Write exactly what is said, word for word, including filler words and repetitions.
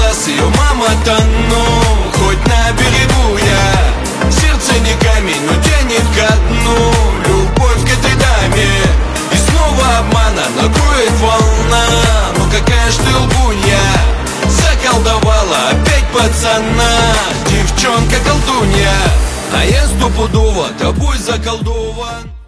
глаз ее мама тону. Хоть на берегу я, сердце не камень, но тянет ко дну. Любовь к этой даме, и снова обмана накроет волна. Ну какая ж ты лгунья, заколдовала опять пацана. Девчонка колдунья, а я стопудово тобой заколдован.